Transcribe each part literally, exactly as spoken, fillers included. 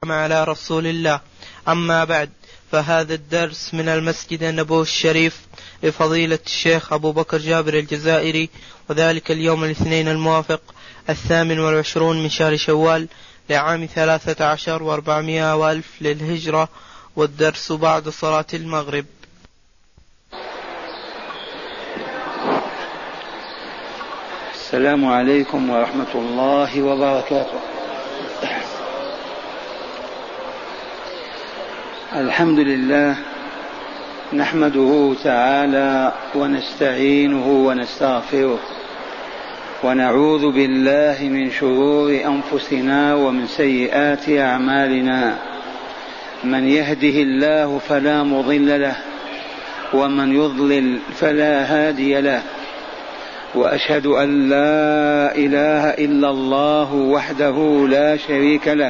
على رسول الله. أما بعد، فهذا الدرس من المسجد النبوي الشريف لفضيلة الشيخ أبو بكر جابر الجزائري، وذلك اليوم الاثنين الموافق الثامن والعشرون من شهر شوال لعام ثلاثة عشر واربعمائة والف للهجرة، والدرس بعد صلاة المغرب. السلام عليكم ورحمة الله وبركاته. الحمد لله، نحمده تعالى ونستعينه ونستغفره، ونعوذ بالله من شرور أنفسنا ومن سيئات أعمالنا. من يهده الله فلا مضل له، ومن يضلل فلا هادي له، وأشهد أن لا إله إلا الله وحده لا شريك له،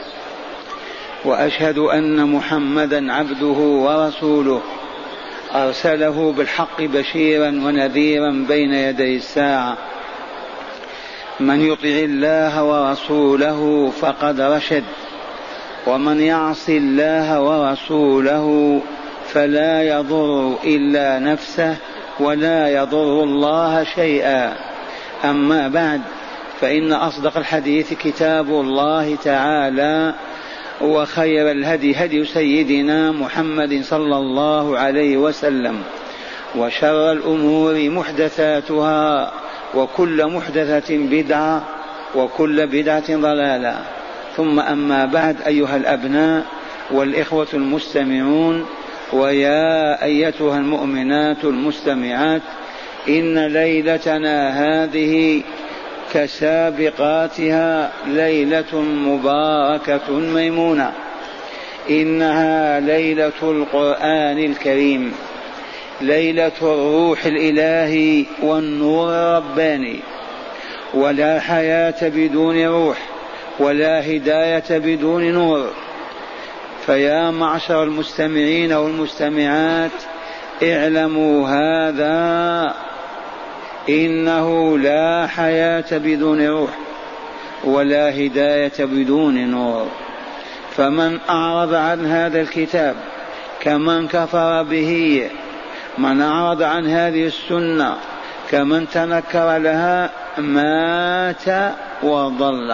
وأشهد أن محمدا عبده ورسوله أرسله بالحق بشيرا ونذيرا بين يدي الساعة. من يطع الله ورسوله فقد رشد، ومن يعص الله ورسوله فلا يضر إلا نفسه ولا يضر الله شيئا. أما بعد، فإن أصدق الحديث كتاب الله تعالى، وخير الهدي هدي سيدنا محمد صلى الله عليه وسلم، وشر الأمور محدثاتها، وكل محدثة بدعة، وكل بدعة ضلالة. ثم أما بعد، أيها الأبناء والإخوة المستمعون، ويا أيتها المؤمنات المستمعات، إن ليلتنا هذه كسابقاتها ليلة مباركة ميمونة. إنها ليلة القرآن الكريم، ليلة الروح الإلهي والنور الرباني. ولا حياة بدون روح، ولا هداية بدون نور. فيا معشر المستمعين والمستمعات، اعلموا هذا، إنه لا حياة بدون روح، ولا هداية بدون نور. فمن أعرض عن هذا الكتاب كمن كفر به، من أعرض عن هذه السنة كمن تنكر لها، مات وضل،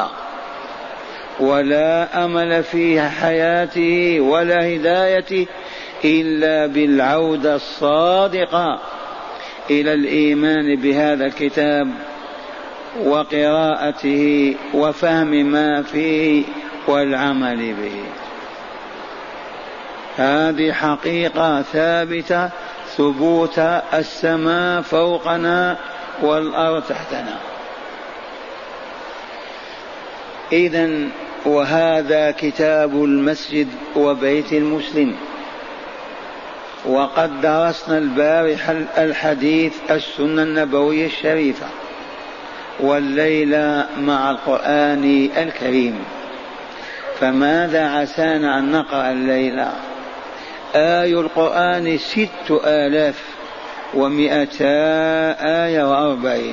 ولا أمل في حياته ولا هدايته إلا بالعودة الصادقة إلى الإيمان بهذا الكتاب، وقراءته، وفهم ما فيه، والعمل به. هذه حقيقة ثابتة، ثبوت السماء فوقنا والأرض تحتنا. إذن وهذا كتاب المسجد وبيت المسلم. وقد درسنا البارحة الحديث السنة النبوية الشريفة، والليلة مع القرآن الكريم. فماذا عسانا أن نقرأ الليلة؟ آي القرآن ست آلاف ومئتا آية وأربعين.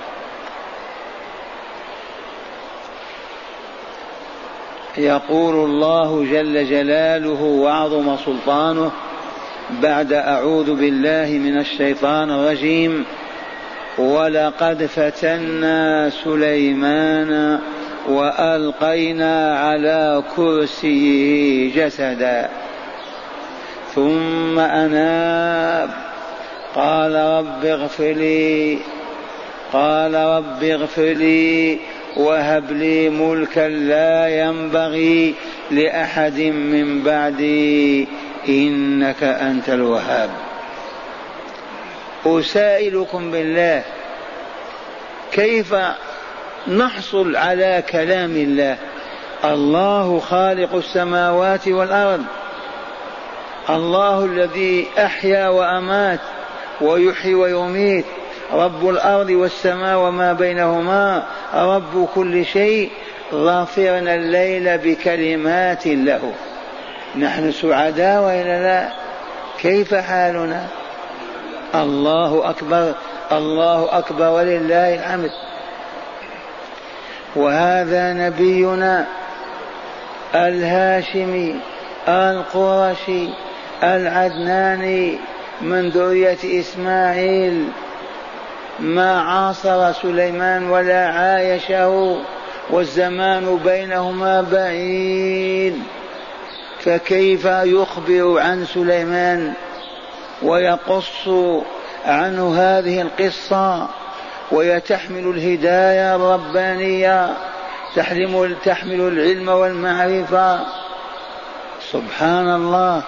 يقول الله جل جلاله وعظم سلطانه بعد أعوذ بالله من الشيطان الرجيم: ولقد فتنا سليمان وألقينا على كرسيه جسدا ثم أناب قال رب اغفر لي قال رب اغفر لي وهب لي ملكا لا ينبغي لأحد من بعدي إنك أنت الوهاب. أسائلكم بالله، كيف نحصل على كلام الله؟ الله خالق السماوات والأرض، الله الذي أحيا وأمات ويحيي ويميت، رب الأرض والسماء وما بينهما، رب كل شيء. ظافرنا الليل بكلمات له. نحن سعداء وإلا لا؟ كيف حالنا؟ الله أكبر، الله أكبر ولله الحمد. وهذا نبينا الهاشمي القرشي العدناني من ذرية إسماعيل، ما عاصر سليمان ولا عايشه، والزمان بينهما بعيد، فكيف يخبر عن سليمان ويقص عنه هذه القصة ويتحمل الهداية الربانية، تحمل العلم والمعرفة؟ سبحان الله.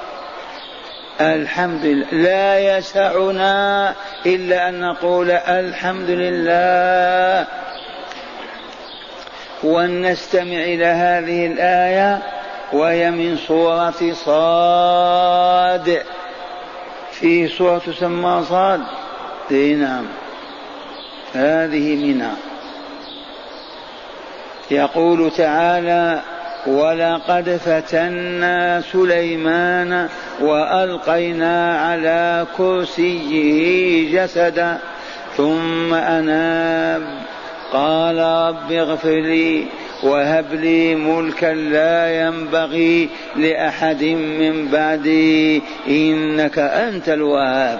الحمد لله، لا يسعنا إلا أن نقول الحمد لله. ونستمع إلى هذه الآية وهي من سورة صاد، في سورة تسمى صاد، نعم هذه منها. يقول تعالى: ولقد فتنا سليمان وألقينا على كرسيه جسدا ثم أناب قال رب اغفر لي وهب لي ملكا لا ينبغي لأحد من بعدي إنك أنت الوهاب.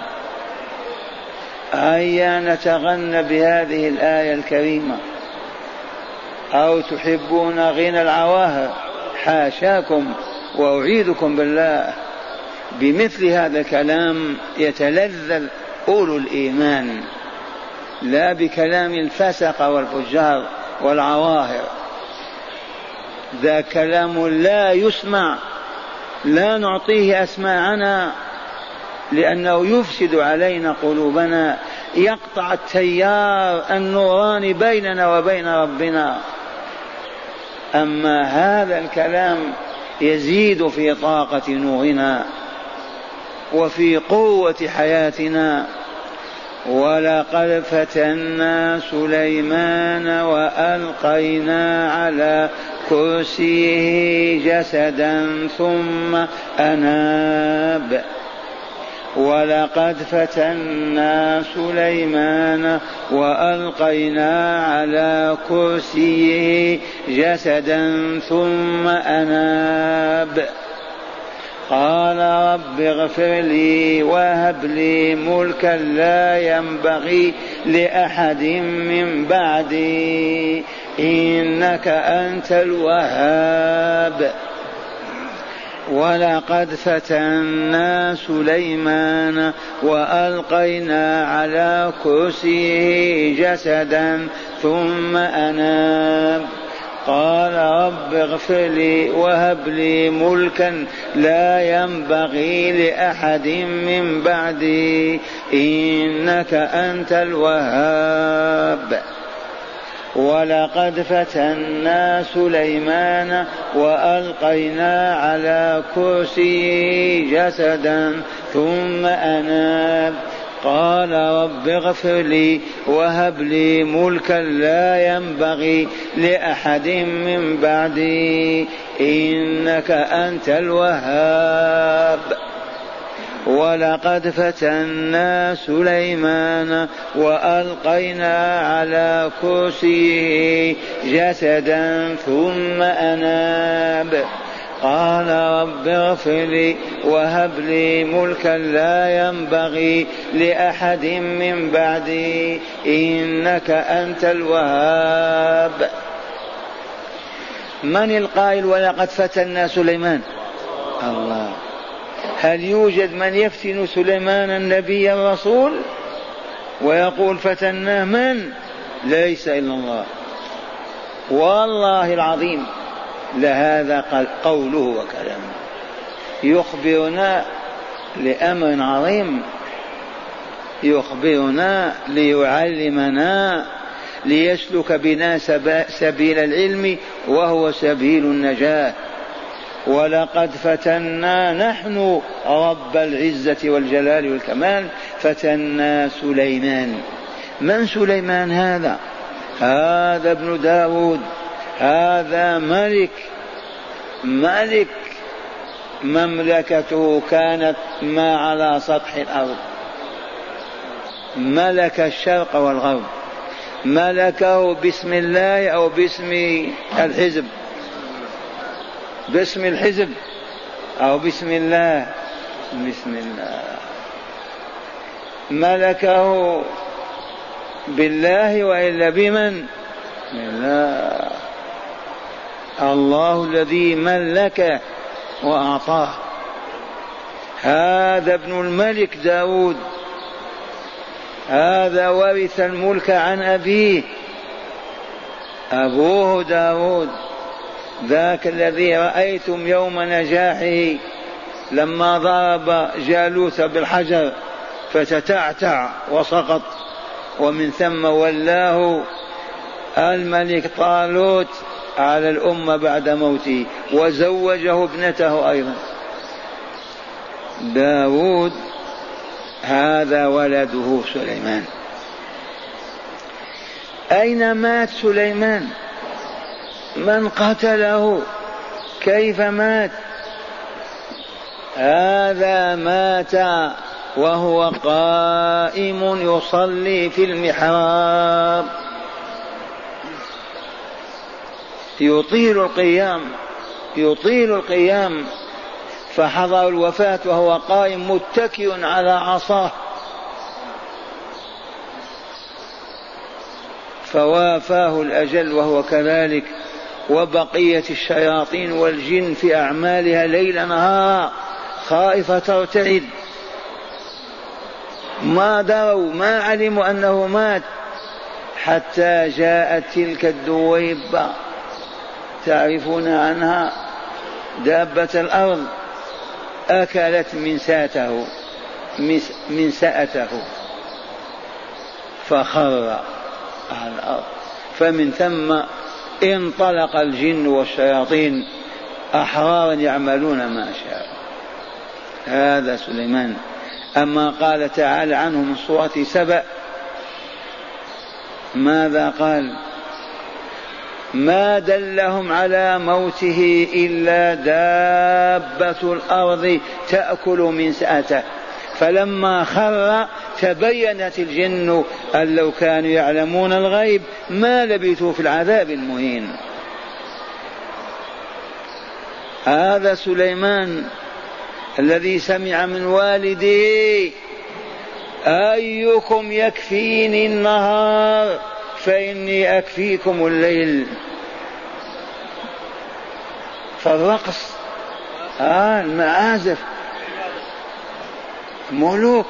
هيا نتغنى بهذه الآية الكريمة، أو تحبون غنى العواهر؟ حاشاكم وأعيدكم بالله، بمثل هذا الكلام يتلذذ أولو الإيمان، لا بكلام الفسق والفجار والعواهر. ذا كلام لا يسمع، لا نعطيه أسماعنا، لأنه يفسد علينا قلوبنا، يقطع التيار النوراني بيننا وبين ربنا. أما هذا الكلام يزيد في طاقة نورنا وفي قوة حياتنا. ولقد فتنا سليمان وألقينا على كرسيه جسدا ثم أناب. ولقد فتنا سليمان وألقينا على كرسيه جسدا ثم أناب قال رب اغفر لي وهب لي ملكا لا ينبغي لأحد من بعدي إنك أنت الوهاب. ولقد فتنا سليمان وألقينا على كرسيه جسدا ثم أناب قال رب اغفر لي وهب لي ملكا لا ينبغي لأحد من بعدي إنك أنت الوهاب. ولقد فتنا سليمان وألقينا على كرسيه جسدا ثم أناب قال رب اغفر لي وهب لي ملكا لا ينبغي لأحد من بعدي إنك أنت الوهاب. ولقد فتنا سليمان وألقينا على كرسيه جسدا ثم أناب قال رب اغفر لي وهب لي ملكا لا ينبغي لأحد من بعدي إنك أنت الوهاب. من القائل ولقد فتنا سليمان؟ الله. هل يوجد من يفتن سليمان النبي الرسول ويقول فتناه؟ من؟ ليس إلا الله، والله العظيم. لهذا قال قوله وكلامه يخبرنا لأمر عظيم، يخبرنا ليعلمنا ليسلك بنا سبيل العلم وهو سبيل النجاة. ولقد فتنا نحن رب العزة والجلال والكمال فتنا سليمان. من سليمان هذا؟ هذا ابن داود، هذا ملك ملك مملكته كانت ما على سطح الأرض، ملك الشرق والغرب، ملكه باسم الله أو باسم الحزب. باسم الحزب أو بسم الله؟ بسم الله. ملكه بالله وإلا بمن؟ بالله. الله الذي ملك وأعطاه. هذا ابن الملك داود، هذا ورث الملك عن أبيه، أبوه داود، ذاك الذي رأيتم يوم نجاحه لما ضرب جالوت بالحجر فتتعتع وسقط، ومن ثم ولاه الملك طالوت على الأمة بعد موته، وزوجه ابنته أيضا. داود هذا ولده سليمان. أين مات سليمان؟ من قتله؟ كيف مات؟ هذا مات وهو قائم يصلي في المحراب، يطيل القيام يطيل القيام فحضر الوفاة وهو قائم متكئ على عصاه، فوافاه الأجل وهو كذلك. وبقية الشياطين والجن في أعمالها ليل نهار خائفة ترتعد، ما دروا ما علموا أنه مات، حتى جاءت تلك الدويبة تعرفون عنها، دابة الأرض، أكلت منساته منسأته فخر على الأرض. فمن ثم انطلق الجن والشياطين أحرارا يعملون ما شاء. هذا سليمان. أما قال تعالى عنه من سورة سبأ ماذا قال؟ ما دلهم على موته إلا دابة الأرض تأكل منسأته، فلما خر تبينت الجن أن لو كانوا يعلمون الغيب ما لبثوا في العذاب المهين. هذا سليمان الذي سمع من والده أيكم يكفيني النهار فإني أكفيكم الليل. فالرقص آه المعازف ملوك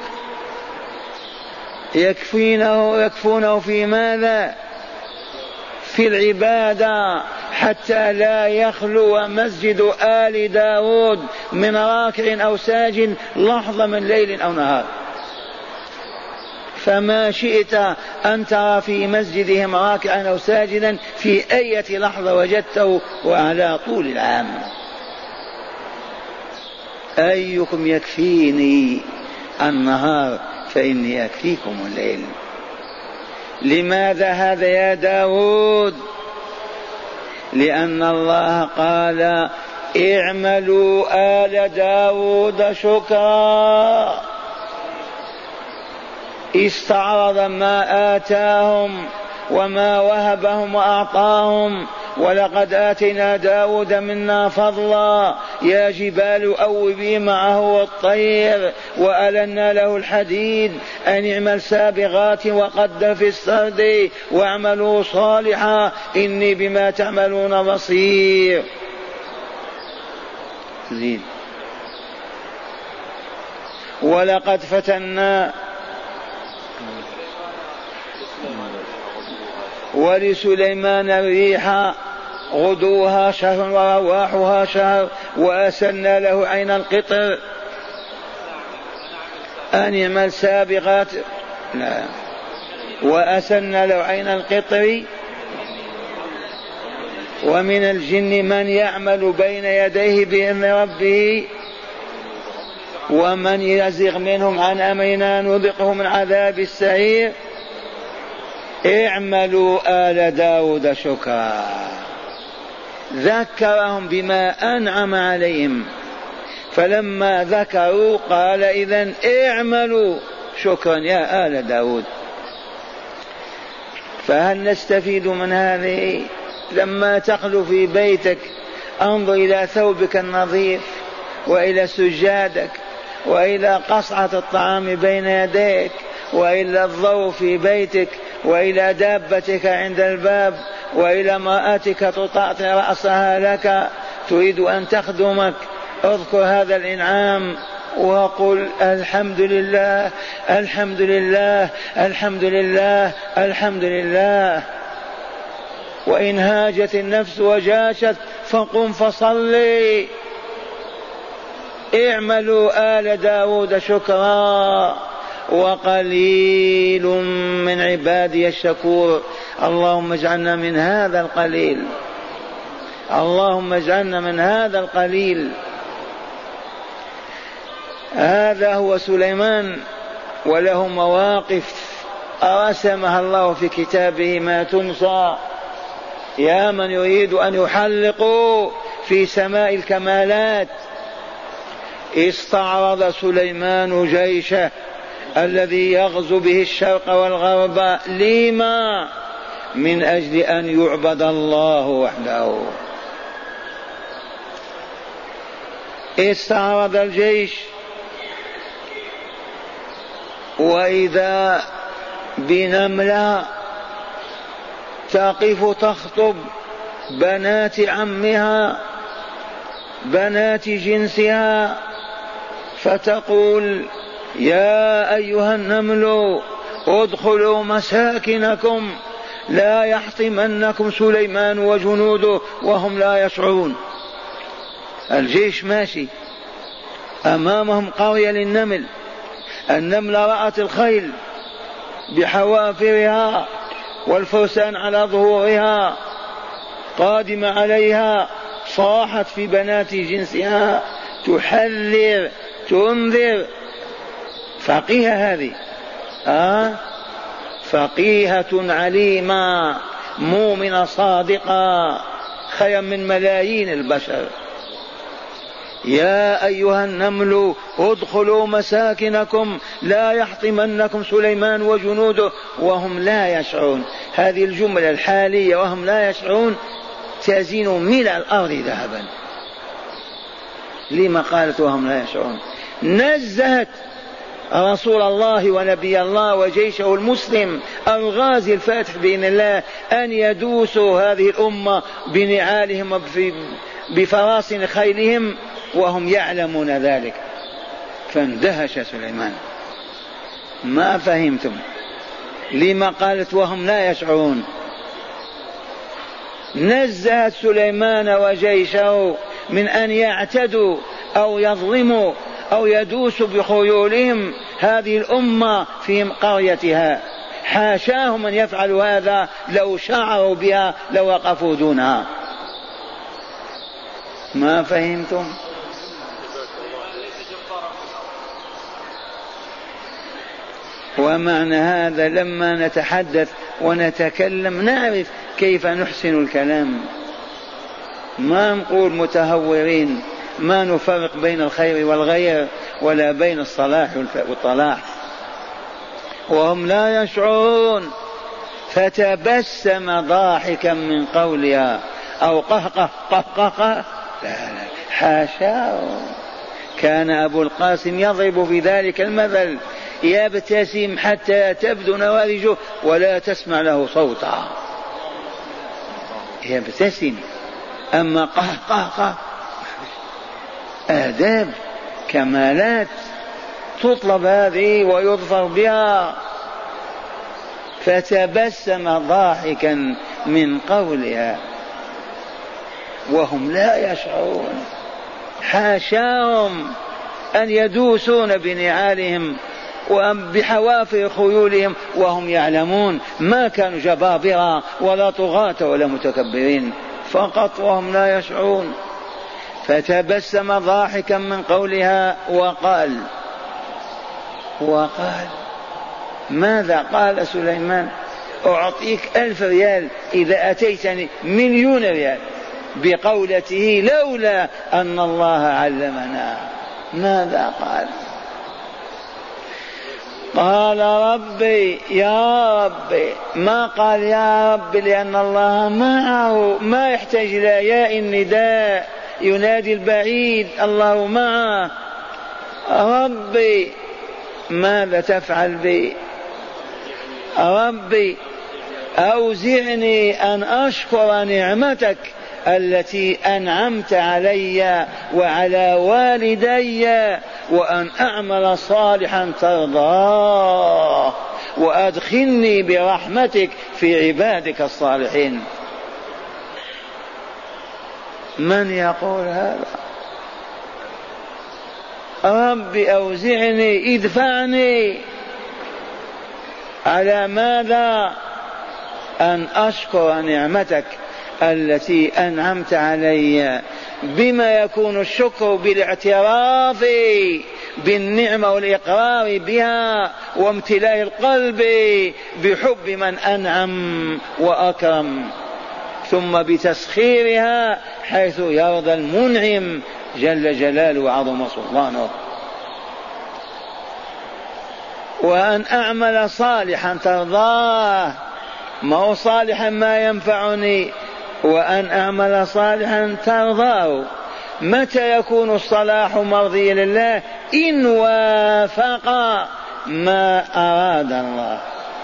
يكفينه يكفونه في ماذا؟ في العبادة، حتى لا يخلو مسجد آل داود من راكع أو ساجد لحظة من ليل أو نهار. فما شئت أن ترى في مسجدهم راكعا أو ساجدا في أي لحظة وجدته، وعلى طول العام. أيكم يكفيني النهار فإني أكفيكم الليل. لماذا هذا يا داود؟ لأن الله قال اعملوا آل داود شكرا، استعرض ما آتاهم وما وهبهم وأعطاهم. ولقد آتينا داود منا فضلا يا جبال أوبي معه والطير وألنا له الحديد أن اعمل سابغات وقدر في السرد واعملوا صالحا إني بما تعملون بصير. زين. ولقد فتنا ولسليمان الريح غدوها شهر ورواحها شهر وأسلنا له عين القطر أن يعمل سابغات لا وأسلنا له عين القطر. ومن الجن من يعمل بين يديه بإذن ربه ومن يزغ منهم عن أمرنا نذقه من عذاب السعير. اعملوا آل داود شكرا، ذكرهم بما أنعم عليهم، فلما ذكروا قال إذن اعملوا شكرا يا آل داود. فهل نستفيد من هذه؟ لما تخلو في بيتك انظر إلى ثوبك النظيف، وإلى سجادك، وإلى قصعة الطعام بين يديك، وإلى الضوء في بيتك، وإلى دابتك عند الباب، وإلى امرأتك تطأطئ رأسها لك تريد أن تخدمك. اذكر هذا الإنعام وقل الحمد لله الحمد لله الحمد لله الحمد لله. وإن هاجت النفس وجاشت فقم فصلي. اعملوا آل داود شكرا وقليل من عبادي الشكور. اللهم اجعلنا من هذا القليل، اللهم اجعلنا من هذا القليل. هذا هو سليمان، وله مواقف رسمها الله في كتابه ما تنسى. يا من يريد أن يحلقوا في سماء الكمالات. استعرض سليمان جيشه الذي يغزو به الشرق والغرب، لما؟ من أجل أن يعبد الله وحده. استعرض الجيش، وإذا بنملة تقف تخطب بنات عمها بنات جنسها، فتقول يا أيها النمل ادخلوا مساكنكم لا يحطمنكم سليمان وجنوده وهم لا يشعرون. الجيش ماشي أمامهم قرية للنمل، النملة رأت الخيل بحوافرها والفرسان على ظهورها قادمة عليها، صاحت في بنات جنسها تحذر تنذر. فقيهة هذه آه فقيهة عليمة مؤمنة صادقة خير من ملايين البشر. يا أيها النمل ادخلوا مساكنكم لا يحطمنكم سليمان وجنوده وهم لا يشعرون. هذه الجملة الحالية وهم لا يشعرون تزين ملء الأرض ذهبا. لما قالت وهم لا يشعرون؟ نزهت رسول الله ونبي الله وجيشه المسلم الغازي الفاتح بإذن الله أن يدوسوا هذه الأمة بنعالهم بفراسن خيلهم وهم يعلمون ذلك. فاندهش سليمان. ما فهمتم لما قالت وهم لا يشعرون؟ نزهت سليمان وجيشه من أن يعتدوا أو يظلموا أو يدوسوا بخيولهم هذه الأمة في قريتها. حاشاهم أن يفعلوا هذا، لو شعروا بها لوقفوا دونها. ما فهمتم؟ ومعنى هذا لما نتحدث ونتكلم نعرف كيف نحسن الكلام، ما نقول متهورين، ما نفرق بين الخير والغير ولا بين الصلاح والطلاح وهم لا يشعرون. فتبسم ضاحكا من قولها أو قهقه قهقه لا لا حاشا. كان أبو القاسم يضرب في ذلك المثل، يبتسم حتى تبدو نوارجه ولا تسمع له صوتا، يبتسم. أما قهقه آداب كمالات تطلب هذه ويظفر بها. فتبسم ضاحكا من قولها وهم لا يشعرون. حاشاهم أن يدوسون بنعالهم وبحوافر خيولهم وهم يعلمون. ما كانوا جبابرة ولا طغاة ولا متكبرين، فقط وهم لا يشعرون. فتبسم ضاحكا من قولها وقال وقال ماذا قال سليمان؟ أعطيك ألف ريال إذا أتيتني مليون ريال، بقولته لولا أن الله علمنا. ماذا قال؟ قال ربي يا ربي، ما قال يا ربي لأن الله معه، ما يحتاج إلى ياء النداء ينادي البعيد، الله معه. ربي ماذا تفعل بي؟ ربي أوزعني أن أشكر نعمتك التي أنعمت علي وعلى والدي، وأن أعمل صالحا ترضاه، وأدخلني برحمتك في عبادك الصالحين. من يقول هذا؟ ربي أوزعني، ادفعني على ماذا؟ أن أشكر نعمتك التي أنعمت علي. بما يكون الشكر؟ بالاعتراف بالنعمة والإقرار بها وامتلاء القلب بحب من أنعم وأكرم، ثم بتسخيرها حيث يرضى المنعم جل جلاله وعظم سلطانه. وأن أعمل صالحا ترضاه، ما هو صالحا ما ينفعني، وأن أعمل صالحا ترضاه. متى يكون الصلاح مرضي لله؟ إن وافق ما أراد الله.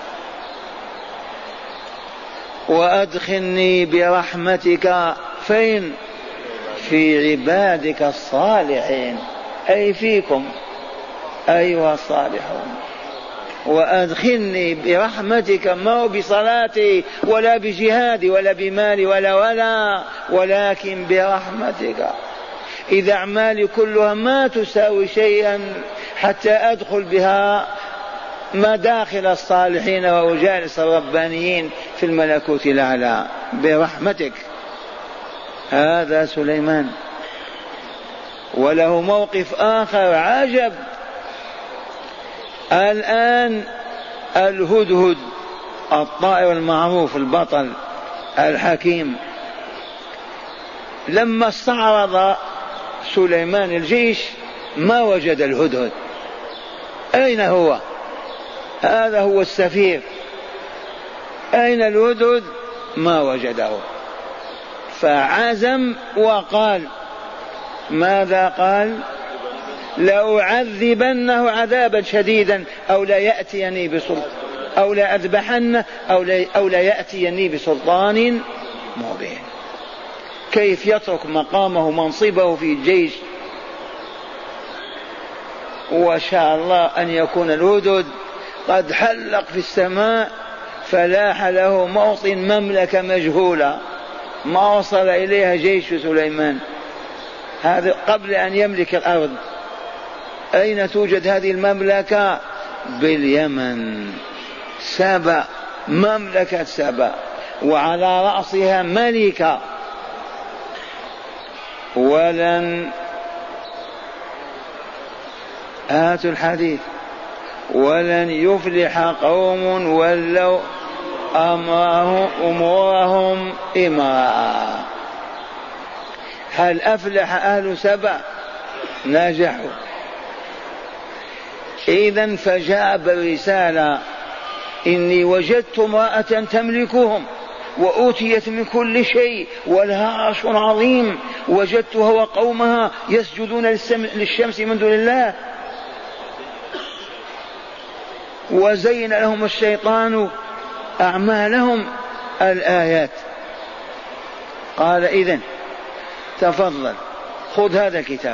وأدخلني برحمتك فين؟ في عبادك الصالحين، أي فيكم أيها الصالحون. وأدخلني برحمتك، ما هو بصلاتي ولا بجهادي ولا بمالي ولا ولا ولكن برحمتك. إذا أعمالي كلها ما تساوي شيئا حتى أدخل بها مداخل الصالحين وأجالس الربانيين في الملكوت الأعلى برحمتك. هذا سليمان. وله موقف آخر عجب. الآن الهدهد الطائر المعروف البطل الحكيم، لما استعرض سليمان الجيش ما وجد الهدهد. أين هو؟ هذا هو السفير. أين الهدهد؟ ما وجده. فعزم وقال، ماذا قال؟ لأعذبنه عذابا شديدا أو لا يأتيني بسلطان، أو لا أذبحنه، أو لا, أو لا يأتيني بسلطان مبين. كيف يترك مقامه منصبه في الجيش؟ وشاء الله أن يكون الهدهد قد حلق في السماء فلاح له موطن مملكة مجهولة ما وصل إليها جيش سليمان، هذا قبل أن يملك الأرض. أين توجد هذه المملكة؟ باليمن، سبأ، مملكة سبأ، وعلى رأسها ملكة. ولن هاتوا الحديث ولن يفلح قوم ولوا أمرهم أمورهم إمراء. هل أفلح أهل سبأ؟ نجحوا. إذن فجاء بالرسالة، إني وجدت امرأة تملكهم وأوتيت من كل شيء ولها عرش عظيم، وجدتها وقومها يسجدون للشمس من دون الله، وزين لهم الشيطان أعمالهم. الآيات. قال إذن تفضل خذ هذا الكتاب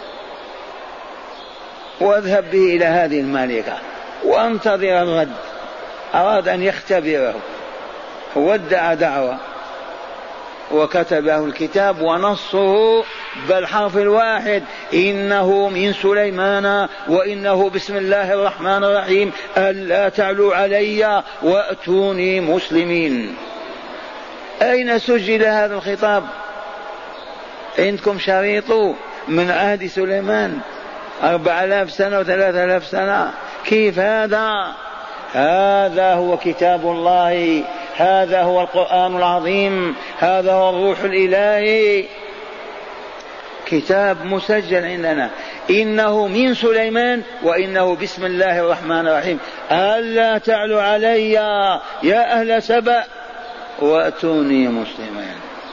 واذهب به إلى هذه الملكة وانتظر الغد. أراد أن يختبره، ودع دعوة وكتبه الكتاب ونصه بالحرف الواحد: إنه من سليمان وإنه بسم الله الرحمن الرحيم ألا تعلوا علي وأتوني مسلمين. أين سجل هذا الخطاب؟ عندكم شريط من عهد سليمان أربع آلاف سنة وثلاثة آلاف سنة. كيف هذا؟ هذا هو كتاب الله، هذا هو القرآن العظيم، هذا هو الروح الإلهي. كتاب مسجل عندنا، إنه من سليمان وإنه بسم الله الرحمن الرحيم، ألا تعلوا علي يا أهل سبأ وأتوني مسلمين.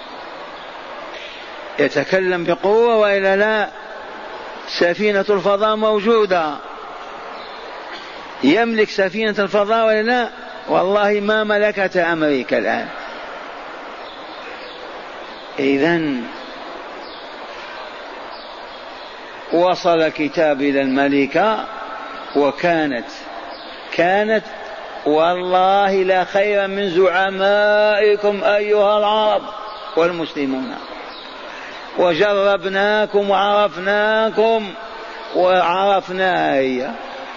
يتكلم بقوة وإلا لا؟ سفينة الفضاء موجودة، يملك سفينة الفضاء ولا لا؟ والله ما ملكت أمريكا الآن. إذن وصل الكتاب إلى الملكة، وكانت كانت والله لا خير من زعمائكم أيها العرب والمسلمون، وجربناكم وعرفناكم وعرفنا هي.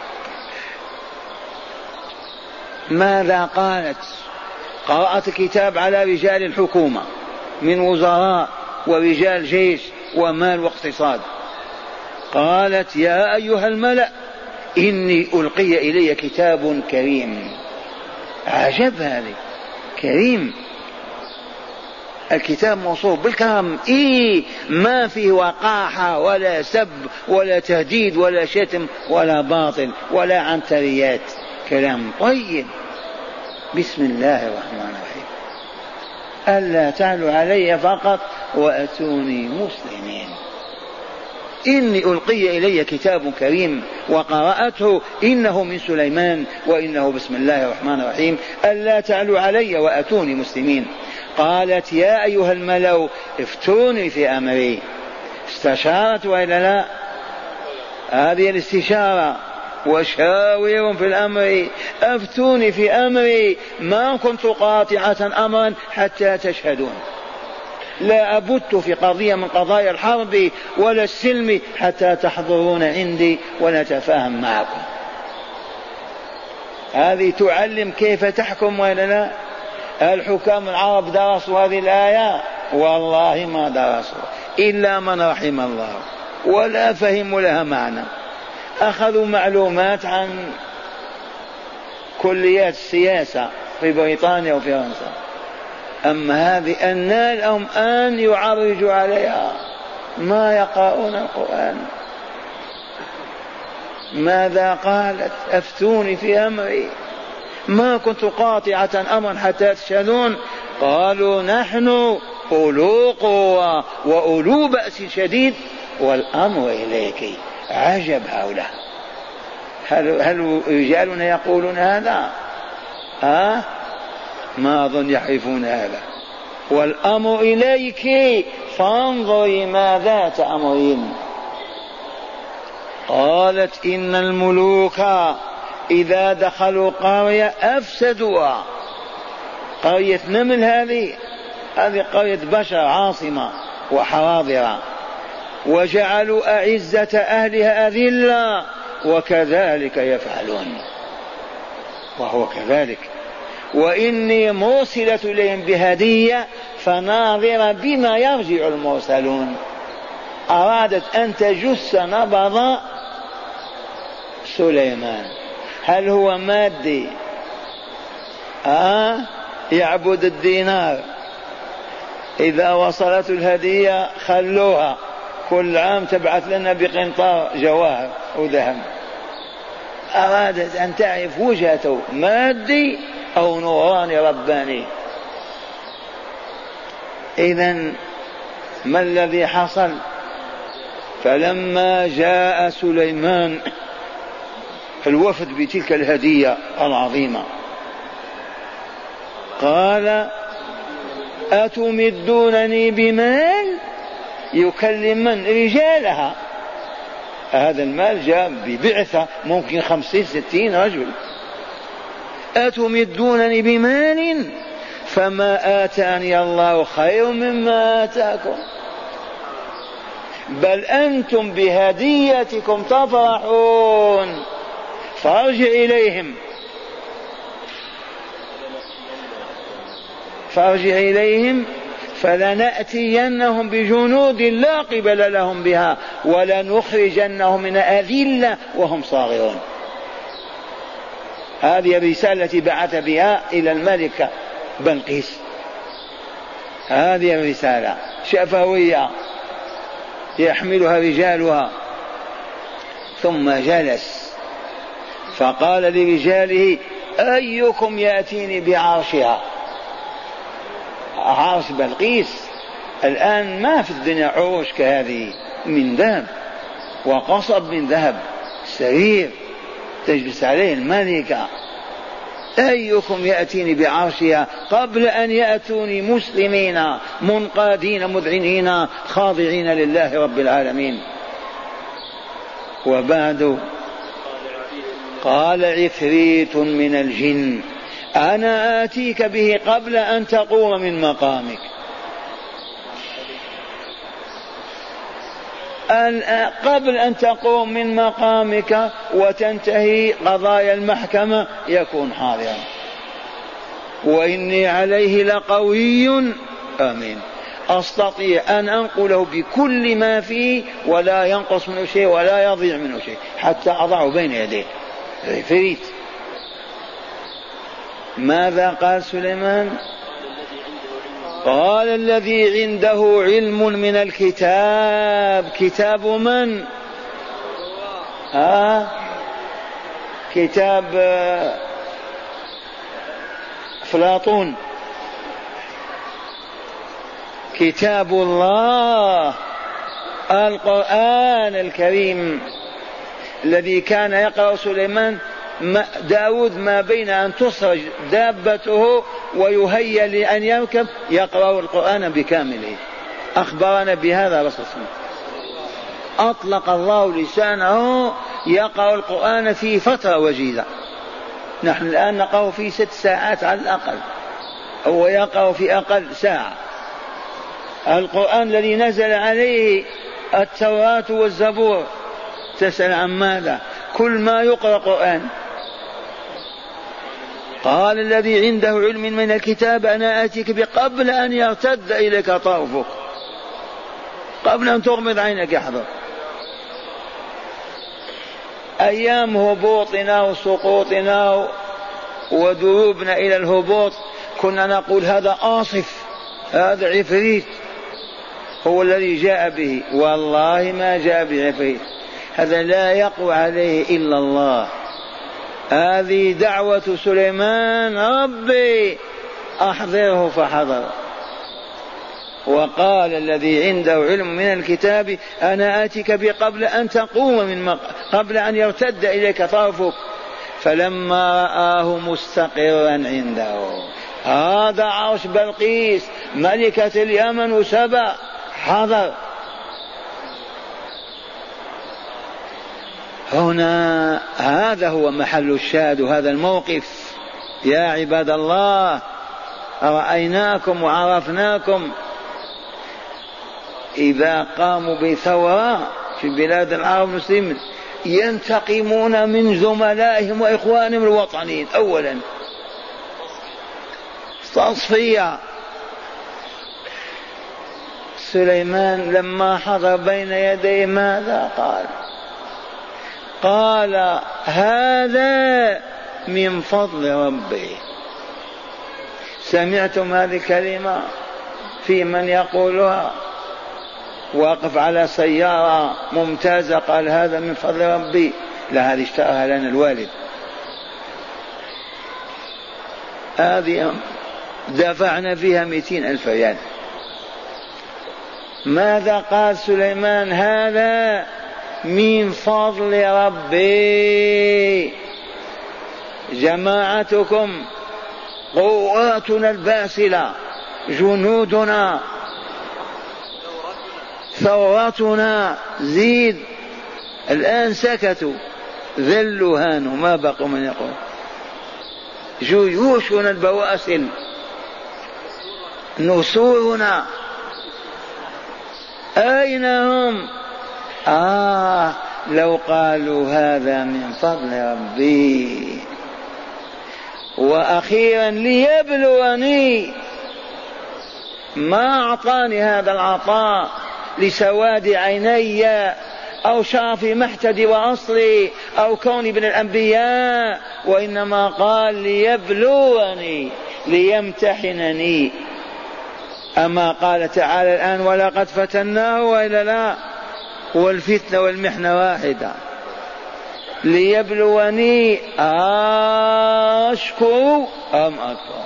ماذا قالت؟ قرأت الكتاب على رجال الحكومة من وزراء ورجال جيش ومال واقتصاد. قالت يا أيها الملأ إني ألقي إلي كتاب كريم. عجب هذه، كريم، الكتاب موصوف بالكرم، إيه ما فيه وقاحة ولا سب ولا تهديد ولا شتم ولا باطل ولا عنتريات، كلام طيب. بسم الله الرحمن الرحيم، ألا تعلوا علي فقط وأتوني مسلمين. إني ألقي إلي كتاب كريم وقرأته إنه من سليمان وإنه بسم الله الرحمن الرحيم، ألا تعلوا علي وأتوني مسلمين. قالت يا أيها الملأ افتوني في أمري. استشارت وإلا لا؟ هذه الاستشارة. وشاورهم في الأمر، أفتوني في أمري ما كنت قاطعة أمرا حتى تشهدون، لا أبت في قضية من قضايا الحرب ولا السلم حتى تحضرون عندي ونتفاهم معكم. هذه تعلم كيف تحكم ولا لا؟ الحكام العرب درسوا هذه الآية؟ والله ما درسوا إلا من رحم الله، ولا فهموا لها معنى. أخذوا معلومات عن كليات السياسة في بريطانيا وفي فرنسا، أما هذه أن لهم أن يعرجوا عليها، ما يقرؤون القرآن. ماذا قالت؟ أفتوني في أمري ما كنت قاطعة أمرا حتى تشهدون. قالوا نحن أولو قوة وأولو بأس شديد والأمر إليك. عجب هؤلاء، هل, هل رجالنا يقولون هذا؟ ها؟ ما أظن يحرفون هذا. والأمر إليك فانظري ماذا تأمرين. قالت إن الملوك إذا دخلوا قرية أفسدوها. قرية نمل هذه، هذه قرية بشر عاصمة وحواضرة، وجعلوا أعزة أهلها أذلة وكذلك يفعلون. وهو كذلك. وإني مرسلة إليهم بهدية فناظر بما يرجع المرسلون. أرادت أن تجس نبض سليمان. هل هو مادي؟ آه يعبد الدينار. إذا وصلت الهدية خلوها، كل عام تبعث لنا بقنطار جواهر وذهب. أرادت أن تعرف وجهته مادي أو نوراني رباني. إذن ما الذي حصل؟ فلما جاء سليمان الوفد بتلك الهدية العظيمة قال أتمدونني بمال؟ يكلم من؟ رجالها. هذا المال جاء ببعثة ممكن خمسين ستين رجل. أتمدونني بمال فما آتاني الله خير مما آتاكم بل أنتم بهديتكم تفرحون. فارجع إليهم فارجع إليهم فلنأتينهم بجنود لا قبل لهم بها ولنخرجنهم من أذلة وهم صاغرون. هذه الرسالة التي بعث بها إلى الملكة بلقيس. هذه الرسالة شفوية يحملها رجالها. ثم جلس فقال لرجاله أيكم يأتيني بعرشها. عرش بلقيس الآن ما في الدنيا عروش كهذه، من ذهب وقصب من ذهب، سرير تجلس عليه الملكة. أيكم يأتيني بعرشها قبل أن يأتوني مسلمين منقادين مذعنين خاضعين لله رب العالمين. وبعد قال عفريت من الجن أنا آتيك به قبل أن تقوم من مقامك. قبل أن تقوم من مقامك وتنتهي قضايا المحكمة يكون حاضرا، وإني عليه لقوي أمين، أستطيع أن أنقله بكل ما فيه ولا ينقص منه شيء ولا يضيع منه شيء حتى أضعه بين يديه. عفريت. ماذا قال سليمان؟ قال الذي عنده علم من الكتاب. كتاب من؟ آه كتاب أفلاطون. كتاب الله القرآن الكريم الذي كان يقرأ سليمان داود ما بين أن تصرج دابته ويهيأ لأن يركب يقرأ القرآن بكامله. أخبرنا بهذا رسول الله. أطلق الله لسانه يقرأ القرآن في فترة وجيزة. نحن الآن نقرأ في ست ساعات على الأقل، هو يقرأ في أقل ساعة. القرآن الذي نزل عليه التوراة والزبور تسأل عن ماذا؟ كل ما يقرأ قرآن. قال الذي عنده علم من الكتاب أنا آتيك بقبل أن يرتد إليك طرفك، قبل أن تغمض عينك يحضر. أيام هبوطنا وسقوطنا ودروبنا إلى الهبوط كنا نقول هذا آصف، هذا عفريت هو الذي جاء به. والله ما جاء بعفريت، هذا لا يقوى عليه إلا الله. هذه دعوة سليمان ربي أحضره فحضر. وقال الذي عنده علم من الكتاب أنا آتيك بقبل أن تقوم من مق... قبل أن يرتد إليك طرفك. فلما رآه مستقرا عنده، هذا عرش بلقيس ملكة اليمن وسبأ، حضر. هنا هذا هو محل الشاهد، هذا الموقف. يا عباد الله رأيناكم وعرفناكم. إذا قاموا بثورة في بلاد العرب المسلمين ينتقمون من زملائهم وإخوانهم الوطنيين أولا، تصفية. سليمان لما حضر بين يديه ماذا قال؟ قال هذا من فضل ربي. سمعتم هذه الكلمة في من يقولها؟ واقف على سيارة ممتازة قال هذا من فضل ربي. لا، هذه اشتراها لنا الوالد، هذه دفعنا فيها مئتين ألف ريال. ماذا قال سليمان؟ هذا من فضل ربي. جماعتكم قواتنا الباسلة، جنودنا، ثورتنا، زيد. الآن سكتوا، ذلوا هانوا، ما بقوا من يقول. جيوشنا البواسل، نسورنا، أين هم؟ آه لو قالوا هذا من فضل ربي. وأخيرا ليبلوني، ما أعطاني هذا العطاء لسواد عيني أو شرف محتدي وأصلي أو كوني من الأنبياء، وإنما قال ليبلوني، ليمتحنني. أما قال تعالى الآن ولقد فتناه وإلا لا؟ والفتنة والمحنة واحدة. ليبلوني أشكر أم أكفر.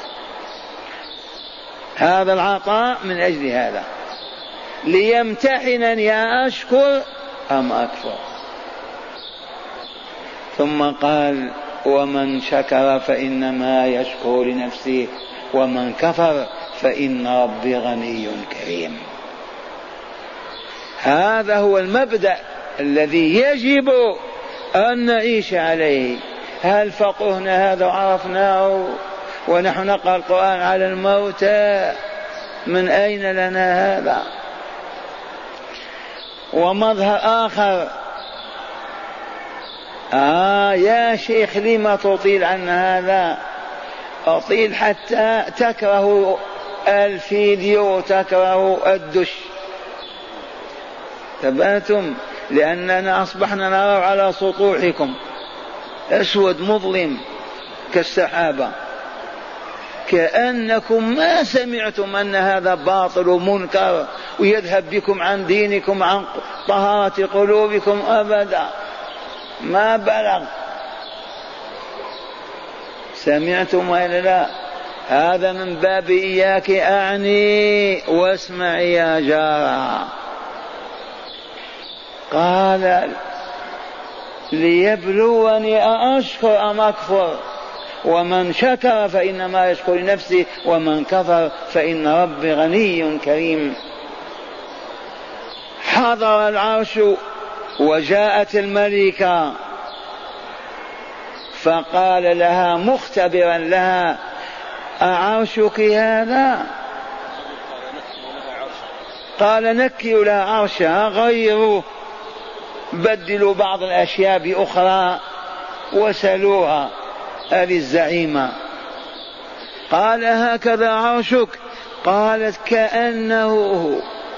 هذا العطاء من أجل هذا، ليمتحنني أشكر أم أكفر. ثم قال ومن شكر فإنما يشكر لنفسه ومن كفر فإن ربي غني كريم. هذا هو المبدأ الذي يجب أن نعيش عليه. هل فقهنا هذا وعرفناه ونحن نقرأ القرآن على الموتى؟ من أين لنا هذا؟ ومظهر آخر، آه يا شيخ لما تطيل عن هذا؟ أطيل حتى تكره الفيديو وتكره الدش. تباتم لأننا أصبحنا نرى على سطوحكم أسود مظلم كالسحابة، كأنكم ما سمعتم أن هذا باطل ومنكر ويذهب بكم عن دينكم عن طهارة قلوبكم أبدا. ما بلغ. سمعتم وإلا لا؟ هذا من باب إياك أعني واسمعي يا جارة. قال ليبلوني أأشكر أم أكفر ومن شكر فإنما يشكر لنفسه ومن كفر فإن ربي غني كريم. حضر العرش وجاءت الملكة فقال لها مختبرا لها أعرشك هذا؟ قال نكروا لها عرشها غيروا بدلوا بعض الأشياء بأخرى وسلوها. هذه الزعيمة. قال هكذا عرشك؟ قالت كأنه هو.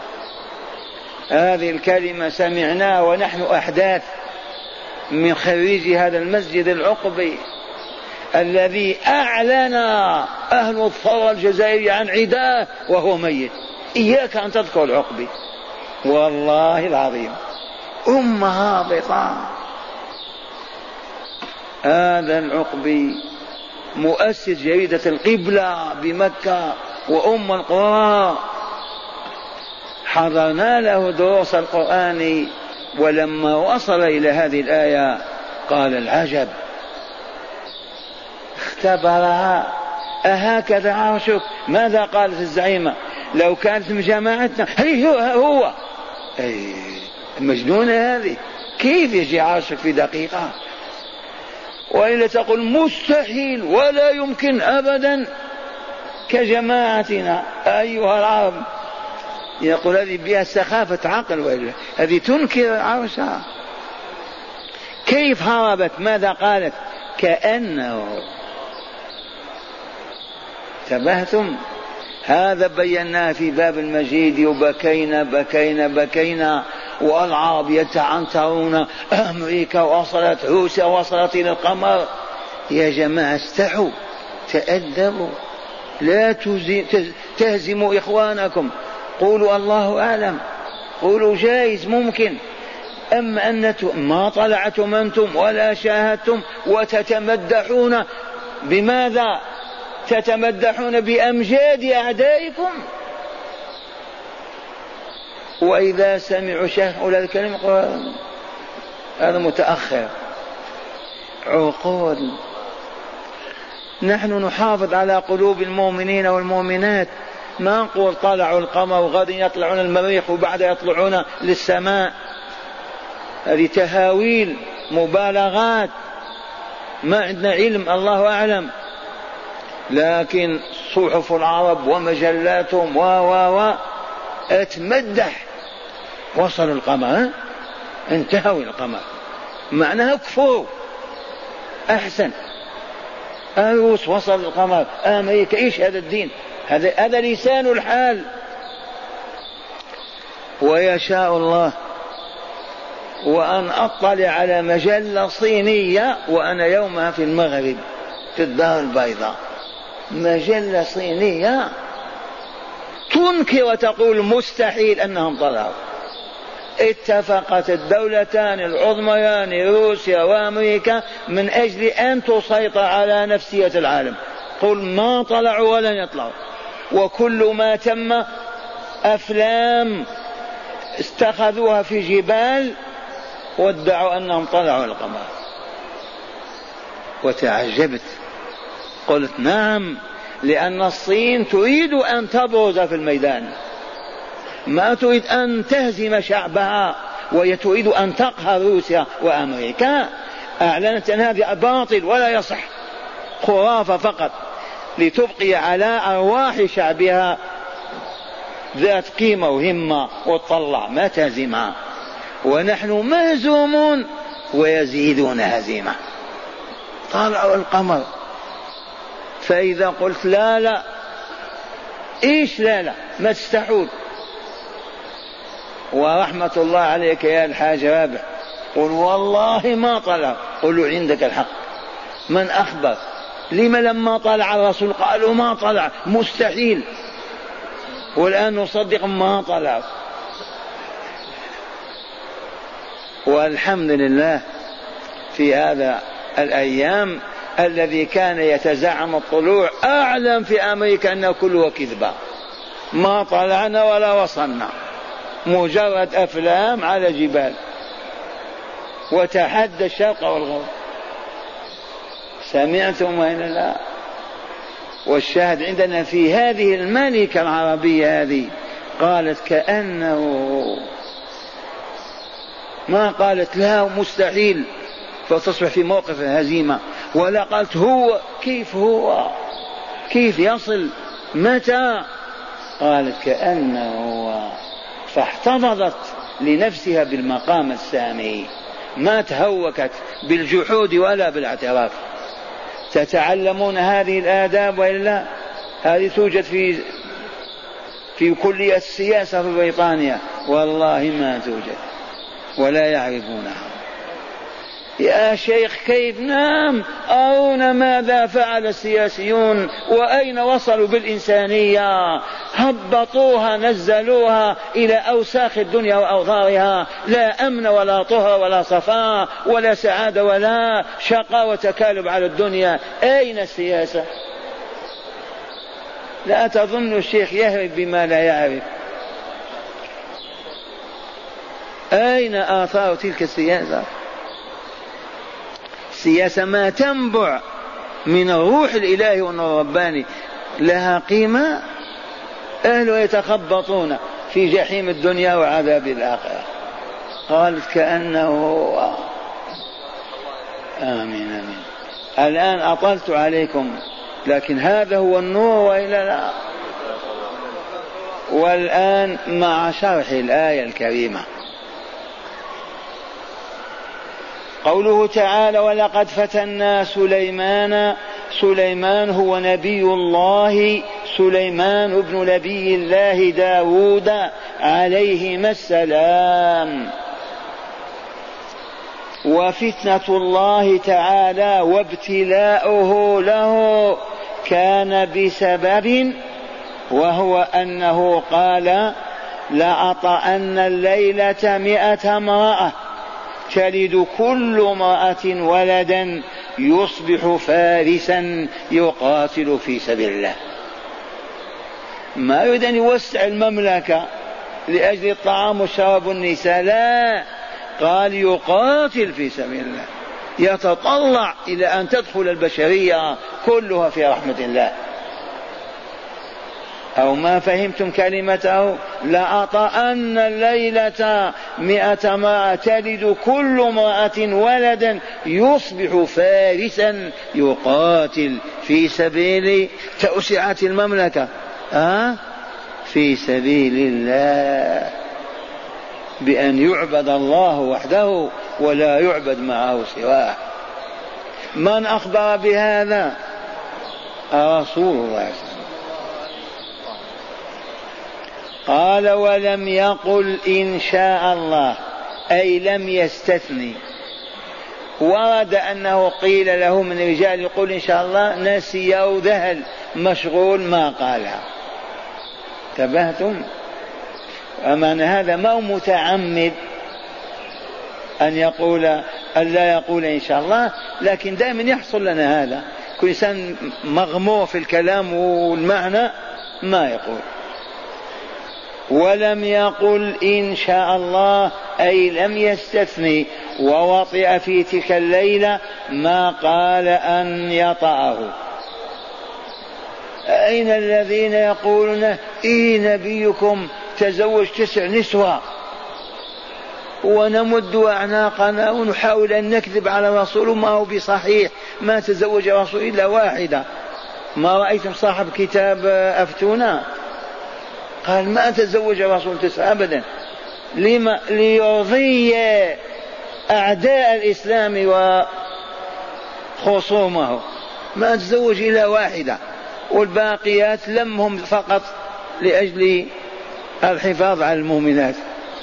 هذه الكلمة سمعناها ونحن أحداث من خريج هذا المسجد العقبي الذي أعلن أهل الثورة الجزائرية عن عداه وهو ميت. إياك أن تذكر العقبي والله العظيم أمة هابطة. هذا العقبي مؤسس جريدة القبلة بمكة وأم القرى، حضرنا له دروس القرآن ولما وصل إلى هذه الآية قال العجب، اختبرها أهكذا عرشك؟ ماذا قالت الزعيمة؟ لو كانت من جماعتنا هي هو, هو. أي مجنونة هذه، كيف يجي عرشك في دقيقة؟ وإلا تقول مستحيل ولا يمكن أبدا كجماعتنا أيها العرب. يقول هذه بها سخافة عقل، وإلا هذه تنكر عرشها. كيف هربت؟ ماذا قالت؟ كأنه. تبهتم؟ هذا بيناه في باب المجيد وبكينا بكينا بكينا والعرب يتعنترون أمريكا وصلت، روسيا وصلت إلى القمر. يا جماعة استحوا، تأدبوا، لا تهزموا إخوانكم، قولوا الله أعلم، قولوا جائز ممكن. أما أنتم ما طلعتم أنتم ولا شاهدتم وتتمدحون بماذا؟ تتمدحون بأمجاد أعدائكم. وإذا سمعوا شيخ أولى الكلمة هذا متأخر. عقود. نحن نحافظ على قلوب المؤمنين والمؤمنات، ما نقول طلعوا القمر وغدا يطلعون المريخ وبعد يطلعون للسماء. هذه تهاويل مبالغات، ما عندنا علم، الله أعلم. لكن صحف العرب ومجلاتهم و و و اتمدح وصل القمر، انتهوا القمر، معناها كفروا. أحسن، الروس وصل القمر، أمريكا، إيش هذا الدين؟ هذا هذا لسان الحال. ويشاء الله وأن أطلع على مجلة صينية وأنا يومها في المغرب في الدار البيضاء، مجلة صينية تنكر وتقول مستحيل أنهم طلعوا. اتفقت الدولتان العظميان روسيا وأمريكا من أجل أن تسيطر على نفسية العالم. قل ما طلعوا ولن يطلعوا، وكل ما تم أفلام استخذوها في جبال وادعوا أنهم طلعوا القمر. وتعجبت، قلت نعم، لأن الصين تريد أن تبرز في الميدان، ما تريد أن تهزم شعبها، وهي تريد أن تقهر روسيا وأمريكا. أعلنت أن هذا باطل ولا يصح، خرافة فقط لتبقي على أرواح شعبها ذات قيمة وهمة وتطلع ما تهزمها. ونحن مهزومون ويزيدون هزيمة، طالعوا القمر. فإذا قلت لا لا إيش لا لا ما تستحول، ورحمة الله عليك يا الحاج رابح، قل والله ما طلع، قلوا عندك الحق، من أخبر؟ لما لما طلع الرسول قالوا ما طلع مستحيل، والآن نصدق ما طلع. والحمد لله في هذا الأيام الذي كان يتزعم الطلوع أعلم في أمريكا أنه كله كذبة، ما طلعنا ولا وصلنا، مجرد أفلام على جبال، وتحدى الشرق والغرب. سمعتم وإلا لا؟ والشاهد عندنا في هذه الملكة العربية هذه قالت كأنه، ما قالت لا مستحيل فتصبح في موقف الهزيمة، ولا قالت هو كيف هو كيف يصل متى، قالت كأنه هو، فاحتفظت لنفسها بالمقام السامي، ما تهوكت بالجحود ولا بالاعتراف. تتعلمون هذه الآداب وإلا؟ هذه توجد في في كلية السياسة في بريطانيا، والله ما توجد ولا يعرفونها. يا شيخ كيف؟ نعم، أرون ماذا فعل السياسيون وأين وصلوا بالإنسانية، هبطوها نزلوها إلى أوساخ الدنيا وأوضارها، لا أمن ولا طهر ولا صفاء ولا سعادة ولا شقاء وتكالب على الدنيا. أين السياسة؟ لا تظن الشيخ يهرب بما لا يعرف. أين آثار تلك السياسة؟ السياسة ما تنبع من الروح الإلهي والنور الرباني لها قيمة. أهله يتخبطون في جحيم الدنيا وعذاب الآخرة. قالت كأنه هو. آمين آمين. الآن أطلت عليكم، لكن هذا هو النور وإلا لا؟ والآن مع شرح الآية الكريمة. قوله تعالى ولقد فتنا سليمان. سليمان هو نبي الله سليمان ابن نبي الله داود عليهما السلام. وفتنة الله تعالى وابتلاؤه له كان بسبب، وهو أنه قال لأطأن الليلة مئة امرأة تلد كل امرأة ولدا يصبح فارسا يقاتل في سبيل الله. ما يريد أن يوسع المملكة لأجل الطعام والشراب والنساء، لا، قال يقاتل في سبيل الله، يتطلع إلى أن تدخل البشرية كلها في رحمة الله. أو ما فهمتم كلمته؟ لأطأن الليلة مئة امرأة تلد كل امرأة ولدا يصبح فارسا يقاتل في سبيل توسعة المملكة أه؟ في سبيل الله، بأن يعبد الله وحده ولا يعبد معه سواه. من أخبر بهذا؟ رسول الله صلى الله عليه وسلم. قال ولم يقل إن شاء الله، أي لم يستثني. ورد أنه قيل له من رجال يقول إن شاء الله، نسي أو ذهل مشغول ما قالها. انتبهتم؟ أما هذا ما هو متعمد، أن يقول أن لا يقول إن شاء الله، لكن دائما يحصل لنا هذا، كل إنسان مغمور في الكلام والمعنى ما يقول. ولم يقل إن شاء الله أي لم يستثني ووطئ في تلك الليلة ما قال أن يطأه. أين الذين يقولون إيه نبيكم تزوج تسع نسوة ونمد أعناقنا ونحاول أن نكذب على رسول ما هو بصحيح، ما تزوج رسول إلا واحدة. ما رأيتم صاحب كتاب أفتونا قال ما تزوج رسول تسع أبدا، لما ليرضي أعداء الإسلام وخصومه، ما تزوج إلا واحدة والباقيات لمهم فقط لأجل الحفاظ على المؤمنات.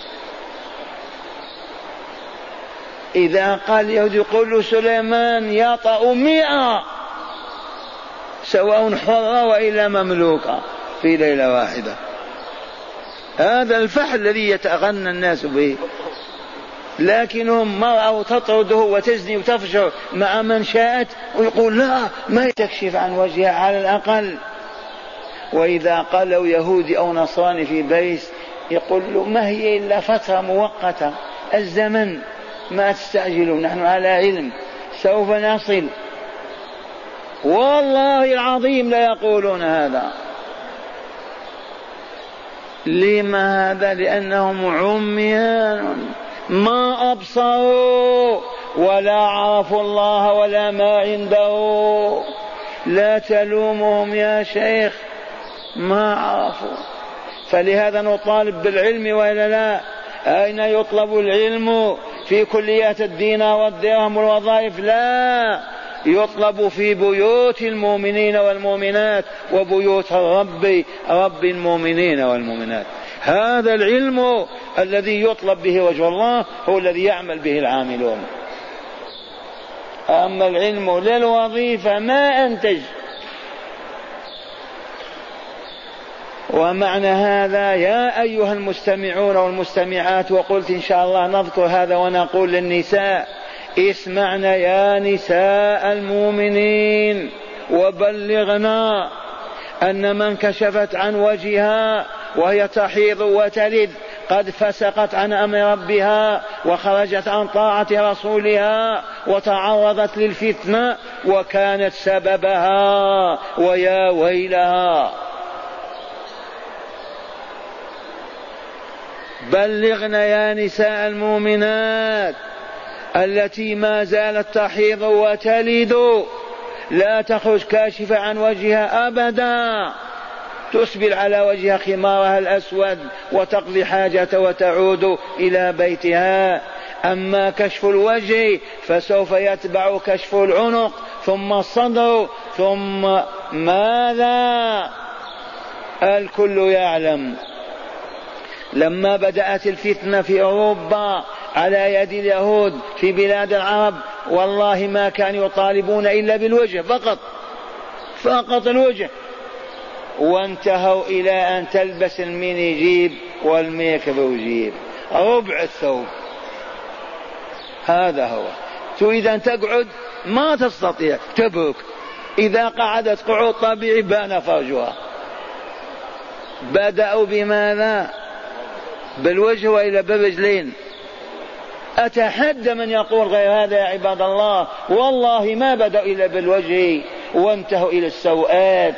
إذا قال يهود يقول له سليمان يطأ مئة سواء حرة وإلا مملوكة في ليلة واحدة. هذا الفحل الذي يتغنى الناس به، لكنهم مرأة تطرده وتزني وتفجر مع من شاءت ويقول لا ما تكشف عن وجهها على الأقل. وإذا قالوا يهودي أو نصراني في بيت يقول له ما هي إلا فترة مؤقتة، الزمن ما تستعجلوا، نحن على علم سوف نصل. والله العظيم لا يقولون هذا. لما هذا؟ لأنهم عميان ما أبصروا ولا عرفوا الله ولا ما عنده. لا تلومهم يا شيخ، ما عرفوا. فلهذا نطالب بالعلم وإلا لا؟ أين يطلب العلم؟ في كليات الدين والدرهم والوظائف؟ لا، يطلب في بيوت المؤمنين والمؤمنات وبيوت الرب رب المؤمنين والمؤمنات. هذا العلم الذي يطلب به وجه الله هو الذي يعمل به العاملون. أما العلم للوظيفة ما أنتج. ومعنى هذا يا أيها المستمعون والمستمعات، وقلت إن شاء الله نذكر هذا ونقول للنساء اسمعنا يا نساء المؤمنين وبلغنا أن من كشفت عن وجهها وهي تحيض وتلد قد فسقت عن أمر ربها وخرجت عن طاعة رسولها وتعرضت للفتنة وكانت سببها، ويا ويلها. بلغنا يا نساء المؤمنات التي ما زالت تحيض وتلد، لا تخرج كاشفة عن وجهها أبدا، تسبل على وجهها خمارها الأسود وتقضي حاجة وتعود إلى بيتها. أما كشف الوجه فسوف يتبع كشف العنق ثم الصدر ثم ماذا؟ الكل يعلم. لما بدأت الفتنة في أوروبا على يد اليهود في بلاد العرب والله ما كانوا يطالبون إلا بالوجه فقط، فقط الوجه، وانتهوا إلى أن تلبس الميني جيب والميك بوجيب ربع الثوب. هذا هو. تريد أن تقعد ما تستطيع، تبرك. إذا قعدت قعود طبيعي بان فرجها. بدأوا بماذا؟ بالوجه وإلى بالرجلين. أتحدى من يقول غير هذا يا عباد الله. والله ما بدأوا إلا بالوجه وانتهوا إلى السوءات.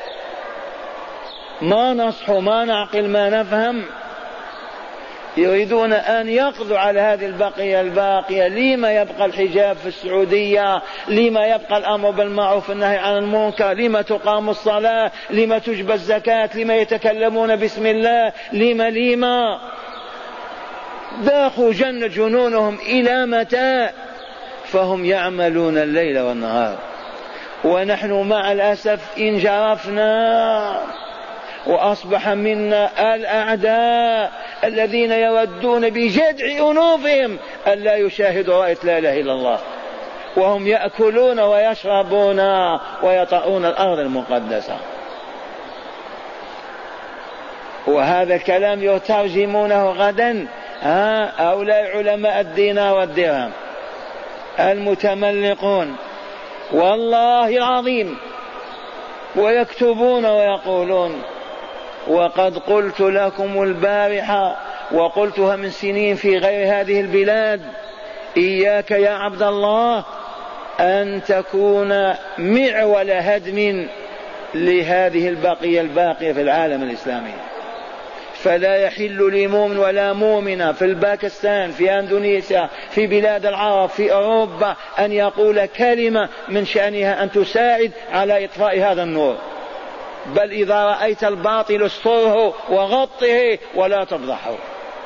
ما نصح ما نعقل ما نفهم. يريدون أن يقضوا على هذه البقية الباقية. لما يبقى الحجاب في السعودية؟ لما يبقى الأمر بالمعروف والنهي عن المنكر؟ لما تقام الصلاة؟ لما تجبى الزكاة؟ لما يتكلمون بسم الله؟ لما لما ذاقوا جن جنونهم إلى متى؟ فهم يعملون الليل والنهار، ونحن مع الأسف إن جرفنا وأصبح منا الأعداء الذين يودون بجدع أنوفهم ألا يشاهدوا رأية لا إله إلا الله، وهم يأكلون ويشربون ويطؤون الأرض المقدسة. وهذا الكلام يترجمونه غدا ها هؤلاء علماء الدينار والدرهم المتملقون والله العظيم، ويكتبون ويقولون. وقد قلت لكم البارحة وقلتها من سنين في غير هذه البلاد: إياك يا عبد الله أن تكون معول هدم لهذه البقية الباقية في العالم الإسلامي. فلا يحل لمؤمن ولا مؤمنة في الباكستان، في أندونيسيا، في بلاد العرب، في أوروبا أن يقول كلمة من شأنها أن تساعد على إطفاء هذا النور. بل إذا رأيت الباطل استره وغطه ولا تفضحه.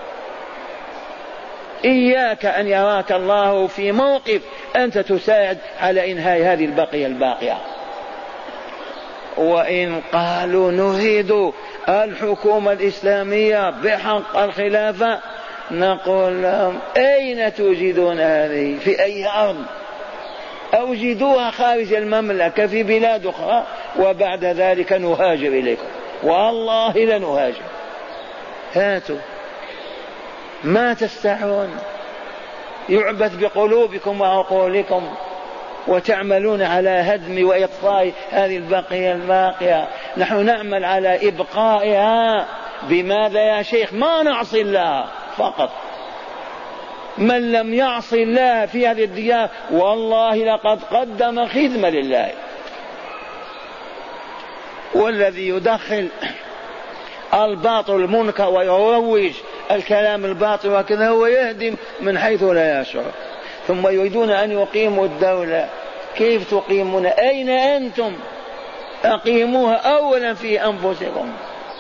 إياك أن يراك الله في موقف أنت تساعد على إنهاء هذه البقية الباقية. وإن قالوا نريد الحكومة الإسلامية بحق الخلافة، نقول لهم: أين توجدون هذه؟ في أي أرض؟ أوجدوها خارج المملكة في بلاد أخرى، وبعد ذلك نهاجر إليكم. والله لنهاجر. هاتوا، ما تستحون. يعبث بقلوبكم وعقولكم وتعملون على هدم وإطفاء هذه البقية الباقية. نحن نعمل على إبقائها. بماذا يا شيخ؟ ما نعصي الله فقط. من لم يعصي الله في هذه الديار والله لقد قدم خدمة لله. والذي يدخل الباطل المنكر ويروج الكلام الباطل وكذا هو يهدم من حيث لا يشعر. ثم يريدون أن يقيموا الدولة. كيف تقيمون؟ أين أنتم؟ أقيموها أولا في أنفسكم.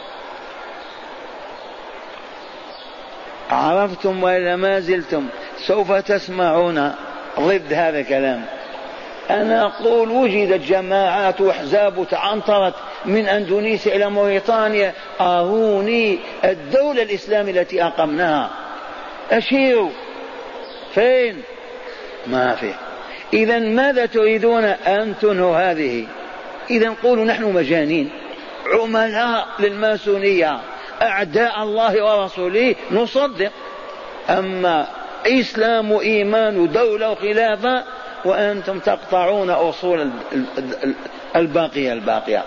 عرفتم وإلا ما زلتم؟ سوف تسمعون ضد هذا الكلام. أنا أقول وجدت جماعات وأحزاب تعنطرت من أندونيسيا إلى موريتانيا. أروني الدولة الإسلامية التي أقمناها، أشيروا. فين؟ ما في. إذا ماذا تريدون أن تنهوا هذه؟ إذا قولوا نحن مجانين عملاء للماسونية أعداء الله ورسوله نصدق. أما إسلام وإيمان ودولة وخلافة وأنتم تقطعون أصول الباقية الباقية.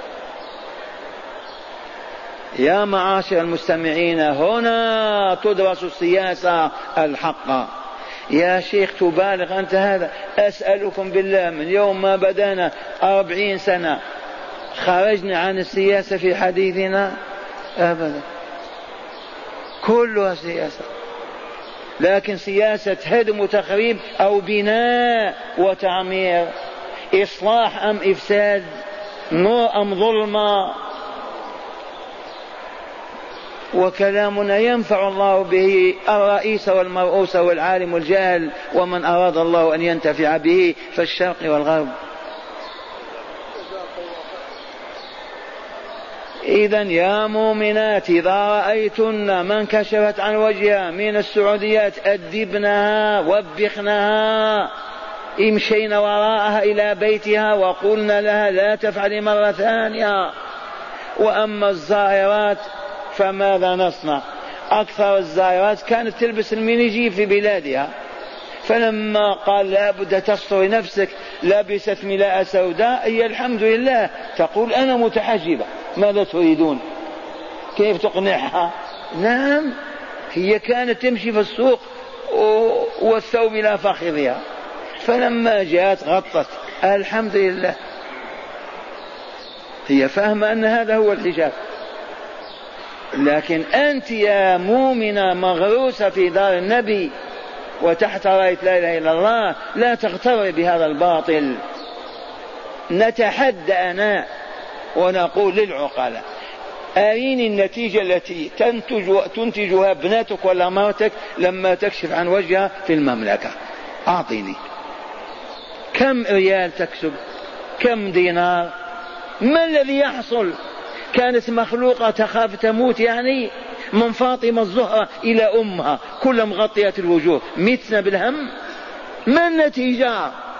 يا معاشر المستمعين، هنا تدرس السياسة الحقة. يا شيخ تبالغ أنت هذا. أسألكم بالله، من يوم ما بدأنا أربعين سنة خرجنا عن السياسة في حديثنا؟ أبدا، كلها سياسة. لكن سياسة هدم وتخريب أو بناء وتعمير، إصلاح أم إفساد، نور أم ظلمة. وكلامنا ينفع الله به الرئيس والمرؤوس والعالم والجاهل ومن أراد الله أن ينتفع به في الشرق والغرب. إذن يا مؤمنات إذا رأيتن من كشفت عن وجهها من السعوديات أدبنها وبخنها، امشين وراءها إلى بيتها وقلنا لها لا تفعلي مرة ثانية. وأما الزائرات فماذا نصنع؟ أكثر الزائرات كانت تلبس المينيجي في بلادها، فلما قال لا بد تستر نفسك لبست ملاءة سوداء، هي الحمد لله تقول أنا متحجبة. ماذا تريدون؟ كيف تقنعها؟ نعم، هي كانت تمشي في السوق والثوب لا فخذها، فلما جاءت غطت، الحمد لله. هي فاهمة أن هذا هو الحجاب. لكن أنت يا مؤمنة مغروسة في دار النبي وتحت راية لا إله إلا الله لا تغتر بهذا الباطل. نتحدى أنا ونقول للعقلاء: أريني النتيجة التي تنتج تنتجها ابنتك ولا مرتك لما تكشف عن وجهها في المملكة. أعطيني كم ريال تكسب، كم دينار، ما الذي يحصل؟ كانت مخلوقة تخاف تموت يعني، من فاطمة الزهرة إلى أمها كل مغطية الوجوه، متنا بالهم. ما النتيجة؟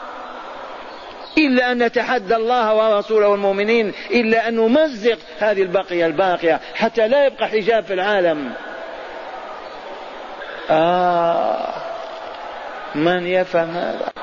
إلا أن نتحدى الله ورسوله والمؤمنين، إلا أن نمزق هذه البقية الباقية حتى لا يبقى حجاب في العالم. آه من يفهم هذا؟